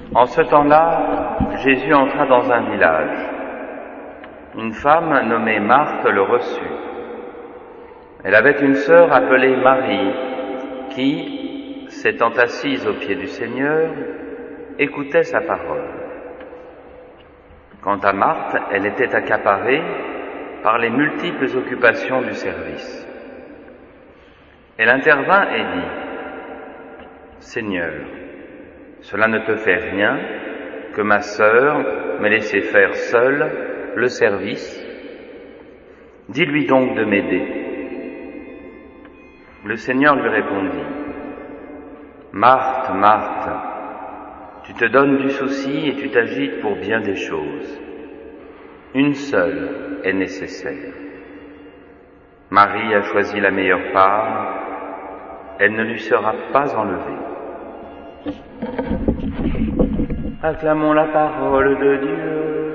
En ce temps-là, Jésus entra dans un village. Une femme nommée Marthe le reçut. Elle avait une sœur appelée Marie qui, s'étant assise aux pieds du Seigneur, écoutait sa parole. Quant à Marthe, elle était accaparée par les multiples occupations du service. Elle intervint et dit : « Seigneur, cela ne te fait rien que ma sœur m'ait laissé faire seule le service. Dis-lui donc de m'aider. » Le Seigneur lui répondit : « Marthe, Marthe, tu te donnes du souci et tu t'agites pour bien des choses. Une seule est nécessaire. Marie a choisi la meilleure part, elle ne lui sera pas enlevée. » Acclamons la parole de Dieu.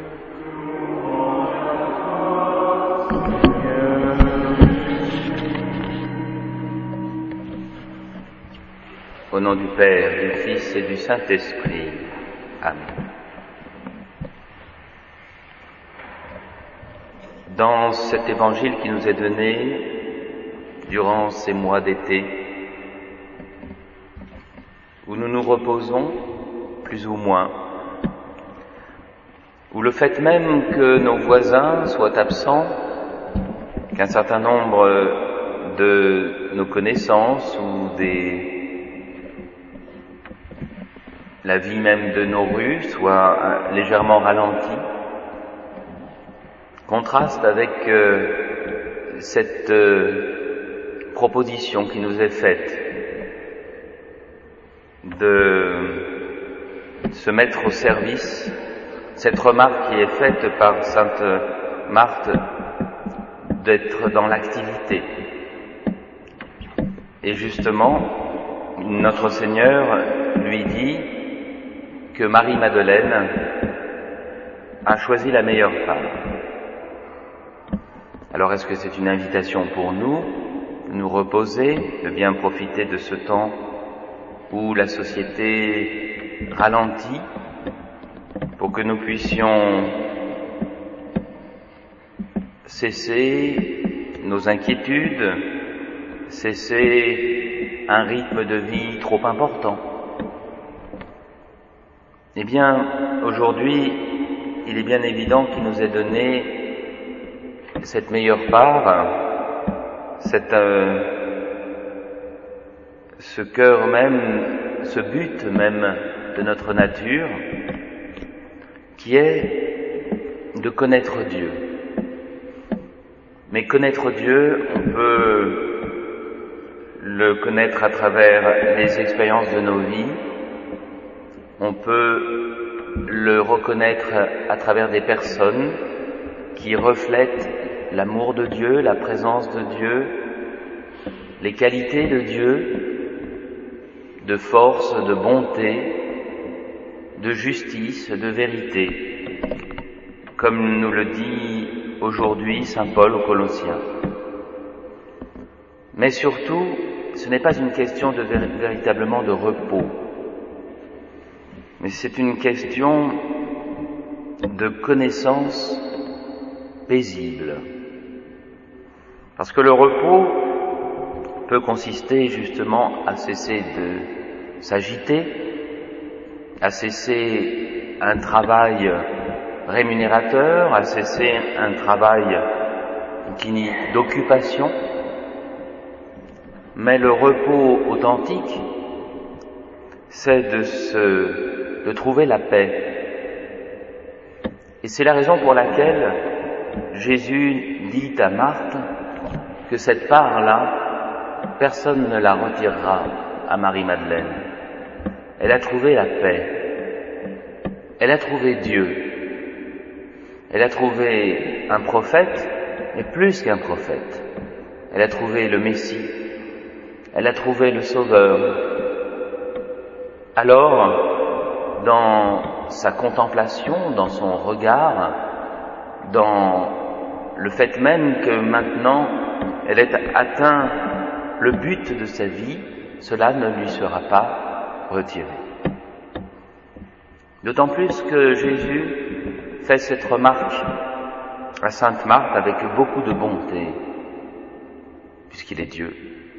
Au nom du Père, du Fils et du Saint-Esprit. Amen. Dans cet évangile qui nous est donné durant ces mois d'été, où nous nous reposons, plus ou moins, où le fait même que nos voisins soient absents, qu'un certain nombre de nos connaissances ou la vie même de nos rues soit légèrement ralentie, contraste avec cette proposition qui nous est faite de se mettre au service, cette remarque qui est faite par sainte Marthe d'être dans l'activité. Et justement, notre Seigneur lui dit que Marie-Madeleine a choisi la meilleure part. Alors est-ce que c'est une invitation pour nous de nous reposer, de bien profiter de ce temps où la société ralentit, pour que nous puissions cesser nos inquiétudes, cesser un rythme de vie trop important? Eh bien, aujourd'hui, il est bien évident qu'il nous est donné cette meilleure part, ce cœur même, ce but même de notre nature, qui est de connaître Dieu. Mais connaître Dieu, on peut le connaître à travers les expériences de nos vies, on peut le reconnaître à travers des personnes qui reflètent l'amour de Dieu, la présence de Dieu, les qualités de Dieu, de force, de bonté, de justice, de vérité, comme nous le dit aujourd'hui saint Paul aux Colossiens. Mais surtout, ce n'est pas une question de véritablement de repos, mais c'est une question de connaissance paisible. Parce que le repos peut consister justement à cesser de s'agiter, à cesser un travail rémunérateur, à cesser un travail d'occupation. Mais le repos authentique, c'est de trouver la paix. Et c'est la raison pour laquelle Jésus dit à Marthe que cette part-là, personne ne la retirera à Marie-Madeleine. Elle a trouvé la paix. Elle a trouvé Dieu. Elle a trouvé un prophète, mais plus qu'un prophète. Elle a trouvé le Messie. Elle a trouvé le Sauveur. Alors, dans sa contemplation, dans son regard, dans le fait même que maintenant elle ait atteint le but de sa vie, cela ne lui sera pas retiré. D'autant plus que Jésus fait cette remarque à Sainte Marthe avec beaucoup de bonté, puisqu'il est Dieu.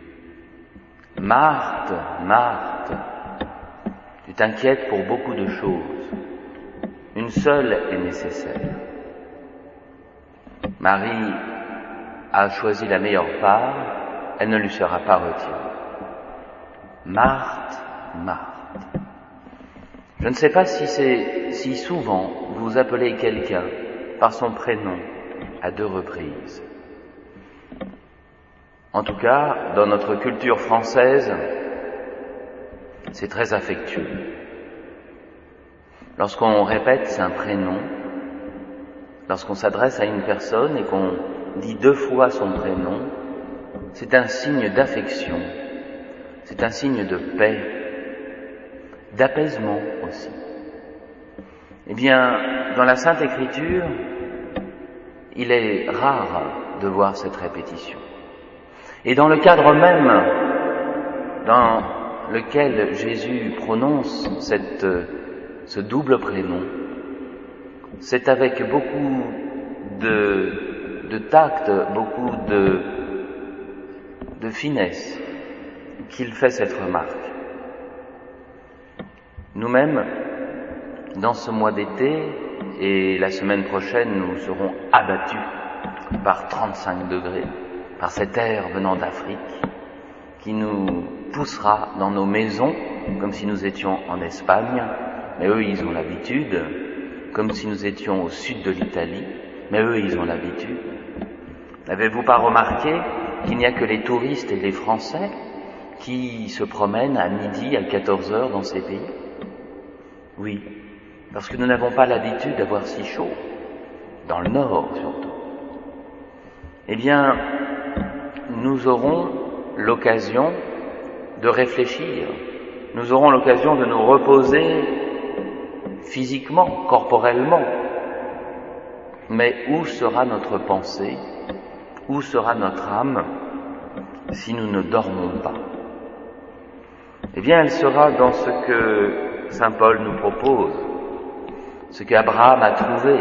Marthe, Marthe, tu t'inquiètes pour beaucoup de choses. Une seule est nécessaire. Marie a choisi la meilleure part, elle ne lui sera pas retirée. Marthe, Marthe. Je ne sais pas si souvent vous appelez quelqu'un par son prénom à 2 reprises. En tout cas, dans notre culture française, c'est très affectueux. Lorsqu'on répète un prénom, lorsqu'on s'adresse à une personne et qu'on dit 2 fois son prénom, c'est un signe d'affection, c'est un signe de paix, d'apaisement aussi. Eh bien, dans la Sainte Écriture, il est rare de voir cette répétition. Et dans le cadre même dans lequel Jésus prononce ce double prénom, c'est avec beaucoup de tact, beaucoup de finesse qu'il fait cette remarque. Nous-mêmes, dans ce mois d'été, et la semaine prochaine, nous serons abattus par 35 degrés, par cet air venant d'Afrique, qui nous poussera dans nos maisons, comme si nous étions en Espagne, mais eux, ils ont l'habitude, comme si nous étions au sud de l'Italie, mais eux, ils ont l'habitude. N'avez-vous pas remarqué qu'il n'y a que les touristes et les Français qui se promènent à midi, à 14 heures dans ces pays? Oui, parce que nous n'avons pas l'habitude d'avoir si chaud, dans le nord surtout. Eh bien, nous aurons l'occasion de réfléchir, nous aurons l'occasion de nous reposer physiquement, corporellement. Mais où sera notre pensée, où sera notre âme si nous ne dormons pas? Eh bien, elle sera dans ce que Saint Paul nous propose, ce qu'Abraham a trouvé,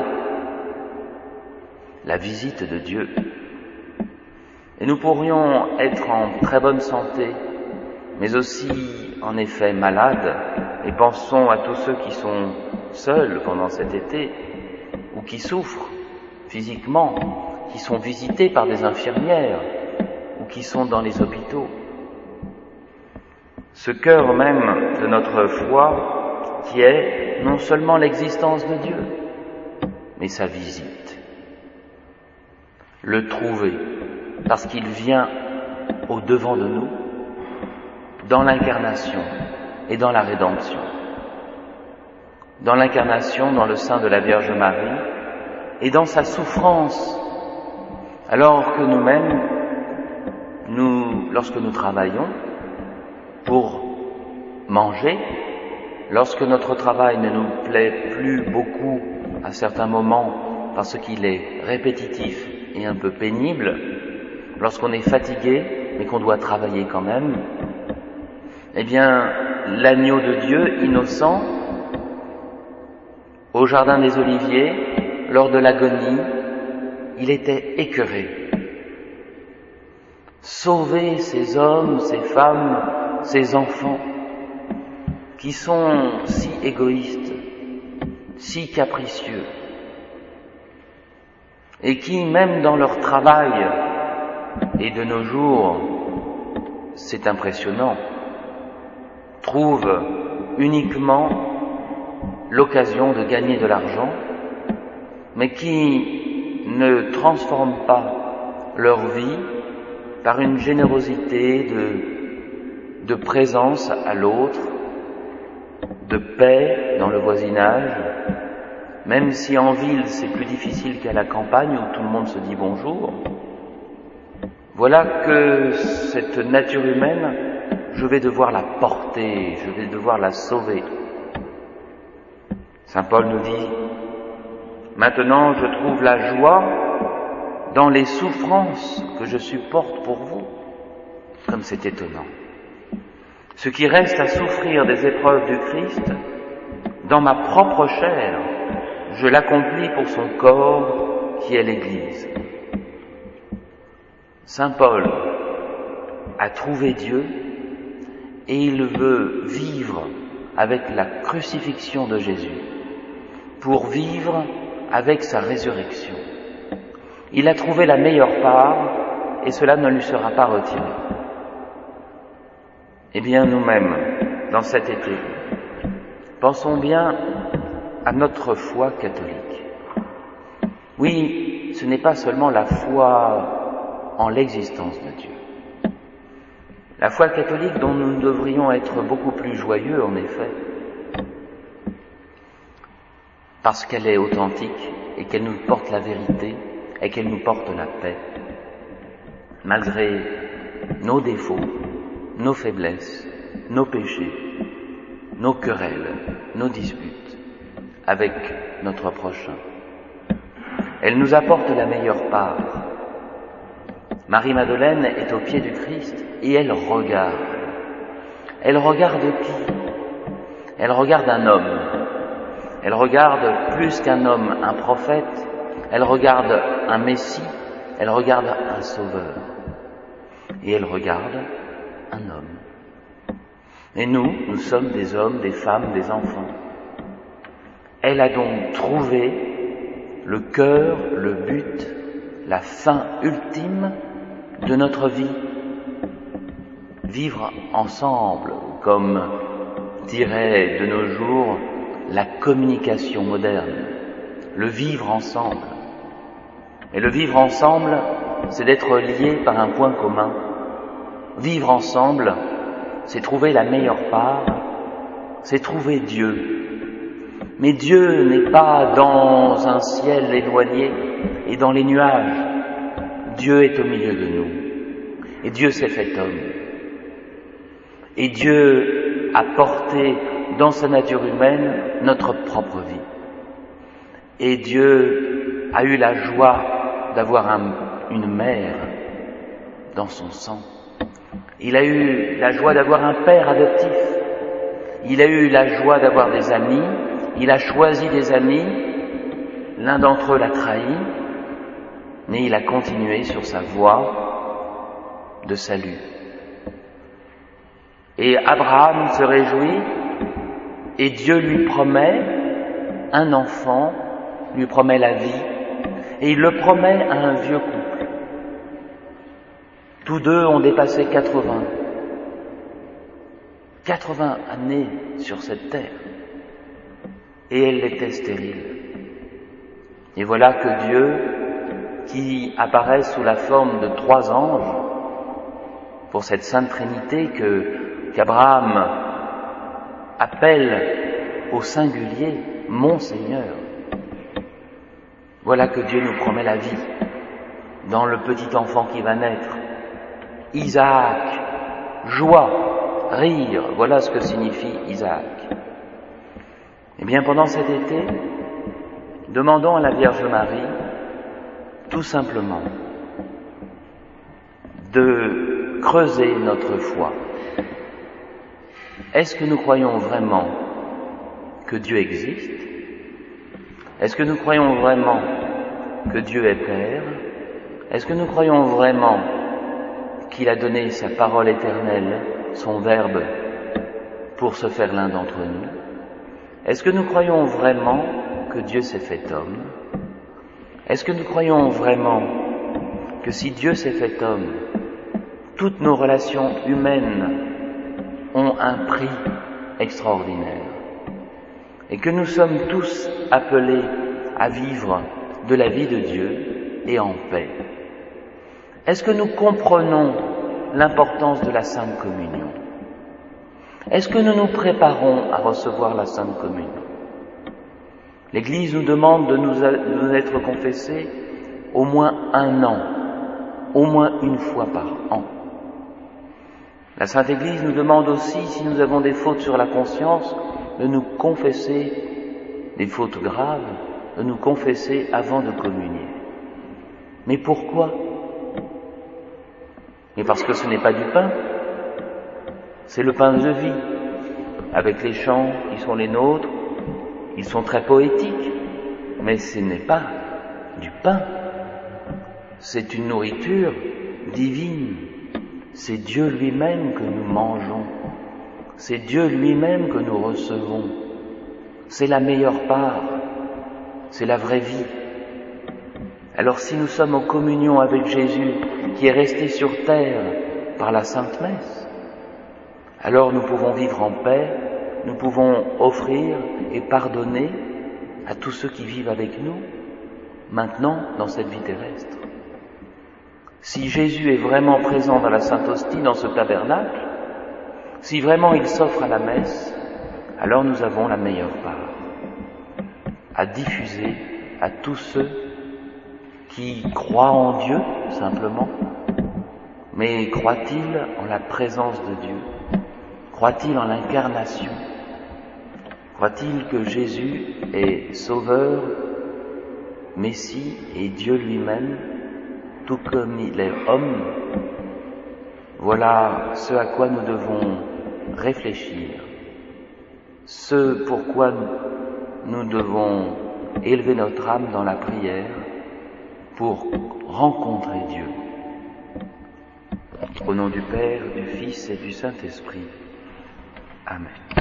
la visite de Dieu. Et nous pourrions être en très bonne santé, mais aussi en effet malades, et pensons à tous ceux qui sont seuls pendant cet été, ou qui souffrent physiquement, qui sont visités par des infirmières, ou qui sont dans les hôpitaux. Ce cœur même de notre foi qui est non seulement l'existence de Dieu, mais sa visite. Le trouver, parce qu'il vient au-devant de nous, dans l'incarnation et dans la rédemption. Dans l'incarnation, dans le sein de la Vierge Marie, et dans sa souffrance, alors que nous-mêmes, lorsque nous travaillons pour manger, lorsque notre travail ne nous plaît plus beaucoup à certains moments parce qu'il est répétitif et un peu pénible, lorsqu'on est fatigué mais qu'on doit travailler quand même, eh bien, l'agneau de Dieu innocent, au jardin des Oliviers, lors de l'agonie, il était écœuré. Sauver ces hommes, ces femmes, ces enfants, qui sont si égoïstes, si capricieux, et qui, même dans leur travail, et de nos jours, c'est impressionnant, trouvent uniquement l'occasion de gagner de l'argent, mais qui ne transforment pas leur vie par une générosité de présence à l'autre, de paix dans le voisinage, même si en ville c'est plus difficile qu'à la campagne où tout le monde se dit bonjour. Voilà que cette nature humaine, je vais devoir la porter, je vais devoir la sauver. Saint Paul nous dit, maintenant je trouve la joie dans les souffrances que je supporte pour vous. Comme c'est étonnant. Ce qui reste à souffrir des épreuves du Christ, dans ma propre chair, je l'accomplis pour son corps qui est l'Église. Saint Paul a trouvé Dieu et il veut vivre avec la crucifixion de Jésus, pour vivre avec sa résurrection. Il a trouvé la meilleure part et cela ne lui sera pas retiré. Eh bien, nous-mêmes, dans cet été, pensons bien à notre foi catholique. Oui, ce n'est pas seulement la foi en l'existence de Dieu. La foi catholique dont nous devrions être beaucoup plus joyeux, en effet, parce qu'elle est authentique et qu'elle nous porte la vérité et qu'elle nous porte la paix, malgré nos défauts, nos faiblesses, nos péchés, nos querelles, nos disputes avec notre prochain. Elle nous apporte la meilleure part. Marie-Madeleine est au pied du Christ et elle regarde. Elle regarde qui? Elle regarde un homme. Elle regarde plus qu'un homme, un prophète. Elle regarde un Messie. Elle regarde un sauveur. Et elle regarde un homme. Et nous sommes des hommes, des femmes, des enfants. Elle a donc trouvé le cœur, le but, la fin ultime de notre vie. Vivre ensemble, comme dirait de nos jours la communication moderne, le vivre ensemble. Et le vivre ensemble, c'est d'être lié par un point commun. Vivre ensemble, c'est trouver la meilleure part, c'est trouver Dieu. Mais Dieu n'est pas dans un ciel éloigné et dans les nuages. Dieu est au milieu de nous. Et Dieu s'est fait homme. Et Dieu a porté dans sa nature humaine notre propre vie. Et Dieu a eu la joie d'avoir une mère dans son sang. Il a eu la joie d'avoir un père adoptif. Il a eu la joie d'avoir des amis. Il a choisi des amis. L'un d'entre eux l'a trahi. Mais il a continué sur sa voie de salut. Et Abraham se réjouit et Dieu lui promet un enfant, lui promet la vie et il le promet à un vieux couple. Tous deux ont dépassé 80 années sur cette terre et elle était stérile. Et voilà que Dieu, qui apparaît sous la forme de 3 anges, pour cette Sainte Trinité qu'Abraham appelle au singulier « Mon Seigneur ». Voilà que Dieu nous promet la vie dans le petit enfant qui va naître. Isaac, joie, rire, voilà ce que signifie Isaac. Eh bien, pendant cet été, demandons à la Vierge Marie, tout simplement, de creuser notre foi. Est-ce que nous croyons vraiment que Dieu existe? Est-ce que nous croyons vraiment que Dieu est Père? Est-ce que nous croyons vraiment qu'il a donné sa parole éternelle, son Verbe, pour se faire l'un d'entre nous? Est-ce que nous croyons vraiment que Dieu s'est fait homme? Est-ce que nous croyons vraiment que si Dieu s'est fait homme, toutes nos relations humaines ont un prix extraordinaire et que nous sommes tous appelés à vivre de la vie de Dieu et en paix? Est-ce que nous comprenons l'importance de la Sainte Communion? Est-ce que nous nous préparons à recevoir la Sainte Communion? L'Église nous demande de nous être confessés au moins 1 an, au moins 1 fois par an. La Sainte Église nous demande aussi, si nous avons des fautes sur la conscience, de nous confesser, des fautes graves, de nous confesser avant de communier. Mais pourquoi? Mais parce que ce n'est pas du pain, c'est le pain de vie, avec les chants qui sont les nôtres, ils sont très poétiques, mais ce n'est pas du pain, c'est une nourriture divine, c'est Dieu lui-même que nous mangeons, c'est Dieu lui-même que nous recevons, c'est la meilleure part, c'est la vraie vie. Alors si nous sommes en communion avec Jésus qui est resté sur terre par la Sainte Messe, alors nous pouvons vivre en paix, nous pouvons offrir et pardonner à tous ceux qui vivent avec nous, maintenant dans cette vie terrestre. Si Jésus est vraiment présent dans la Sainte Hostie, dans ce tabernacle, si vraiment il s'offre à la messe, alors nous avons la meilleure part à diffuser à tous ceux qui croient en Dieu, simplement, mais croient-ils en la présence de Dieu? Croient-ils en l'incarnation? Croient-ils que Jésus est Sauveur, Messie et Dieu lui-même, tout comme il est homme? Voilà ce à quoi nous devons réfléchir, ce pourquoi nous devons élever notre âme dans la prière pour rencontrer Dieu. Au nom du Père, du Fils et du Saint-Esprit. Amen.